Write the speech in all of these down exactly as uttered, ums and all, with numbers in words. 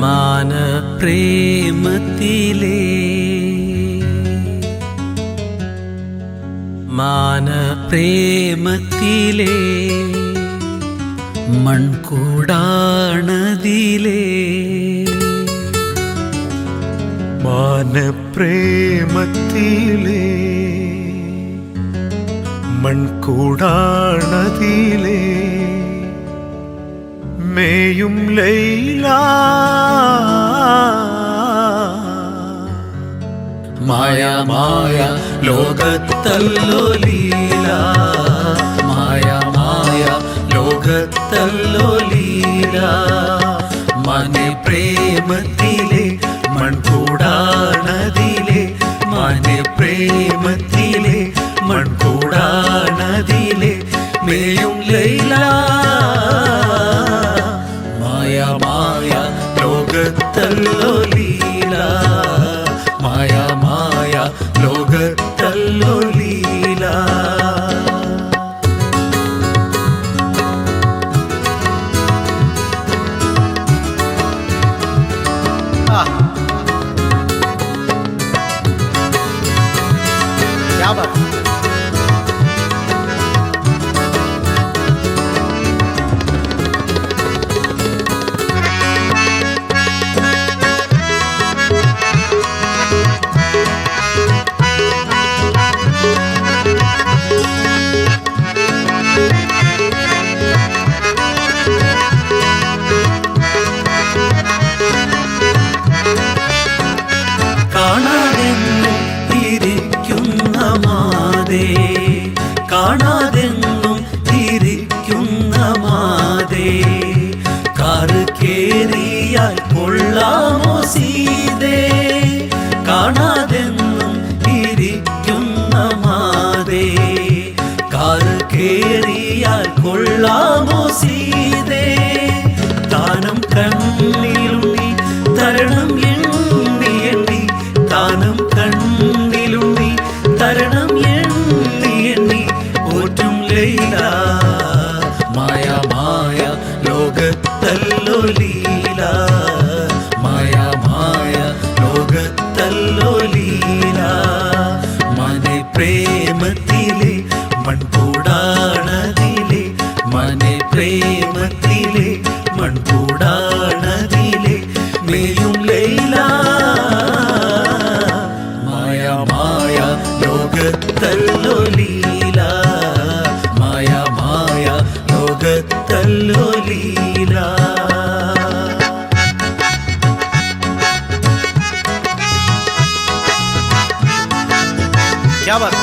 മാനപ്രേമത്തിലേ മാനപ്രേമത്തിലേ മൺകൂടാണതിലേ മാനപ്രേമത്തിലേ മൺകൂടാണതിലേ മേയും ലൈല മായ മായ ലോകത്തല്ലോ ലീല മായ മായ ലോകത്തല്ലോ ലീല മനെ പ്രേമത്തിലെ മൺകൂടാണതിലെ മനെ പ്രേമത്തിലെ മൺകൂടാണതിലെ മേയും ലൈല മായ മായ ലോകത്തല്ലോ ലീല മായ മായ ലോകത്തല്ലോ ലീല क्या बात കാണാതെന്നും ഇരിക്കുന്ന മാതേ കാറ് കേറിയാൽ കൊള്ളാമോ സീതേ കാണാതെന്നും ഇരിക്കുന്ന മാതേ കാറ് കേറിയാൽ കൊള്ളാമോ സീതേ താനം കണ്ണിലുണ്ണി തരണം എണ്ണി എണ്ണി താനം കണ്ണിലുണ്ണി തരണം എണ്ണി എണ്ണി ഓറ്റും ലൈല മായ മായ ലോകത്തല്ലോ ലീല മായ മായ ലോകത്തല്ലോ ലീല മനെ പ്രേമത്തിലെ മൺകൂടാണതിലെ മനെ പ്രേമത്തിലെ മൺകൂടാണതിലെ മേയും ലൈല മായ മായ ലോകത്തല്ലോ ലീല മായ മായ ലോകത്തല്ലോ ലീല क्या बात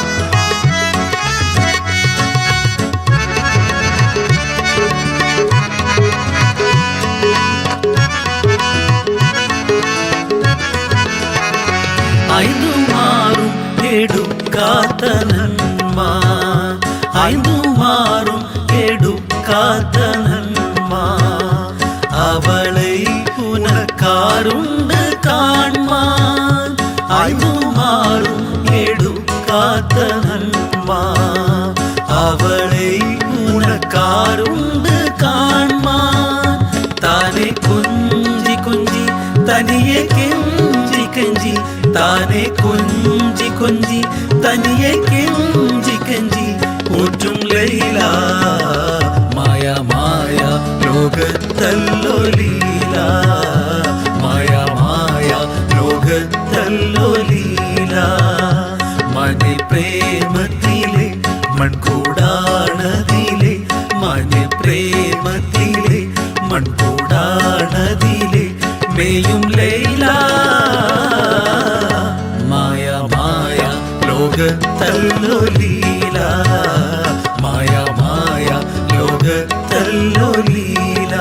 ഐന്നു മാറും എടുക്കാത്ത നന്മ ഐന്നു മാറും എടുക്കാത്ത നന്മ അവളെ പുനക്കാറുണ്ട് കാൺമാൻ ഐന്നു മാറും എടുക്കാത്ത നന്മ അവളെ പുനക്കാറുണ്ട് കാൺമാൻ താനെ കുഞ്ചി കുഞ്ചി തനിയെ കെഞ്ചി കെഞ്ചി താനെ കൊഞ്ചി കൊഞ്ചി തനിയെ കെഞ്ചി കെഞ്ചി ഓറ്റും ലൈല മായ മായ ലോകത്തല്ലോ ലീല മായ മായ ലോകത്തല്ലോ ലീല മനെ പ്രേമത്തിലെ മൺകൂടാണതിലെ മനെ പ്രേമത്തിലെ മൺകൂടാണതിലെ മേയും ലൈല മായ മായ ലോകത്തല്ലോ ലീല മായ മായ ലോകത്തല്ലോ ലീല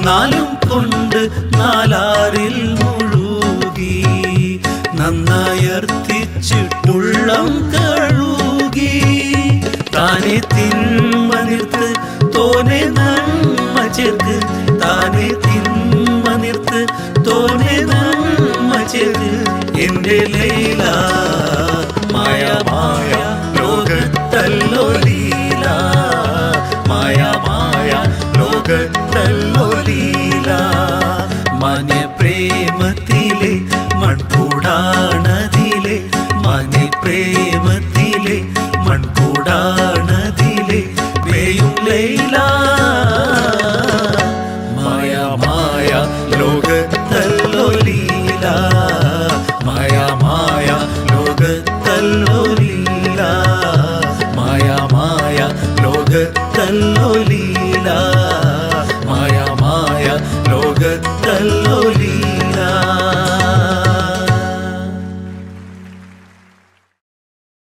നാലും കൊണ്ട് നാലാറിൽ മുഴുകി നന്നായർത്തിച്ചിട്ടുള്ളം കഴുകി താനെ തിന്മ നിർത്ത് തോനെ നന്മ ചേർക്ക് താനെ തിന്മ നിർത്ത് തോനെ നന്മ ചേർക്ക് എന്റെ ലൈല മായ മായ ലോകത്തല്ലോ ലീല മായ മായ ലോകത്തല്ലോ ലീല മാന്യ പ്രേമത്തിലെ മൺകൂടാണതിലെ മാന്യ പ്രേമത്തിലെ മൺകൂടാണതിലെ മേയും ലൈല മായ മായ ലോകത്തല്ലോ ലീല മായ മായ ലോകത്തല്ലോ ലീല മായ മായ ലോകത്തല്ലോ ലീല മായ മായ ലോകത്തല്ലോ ലീല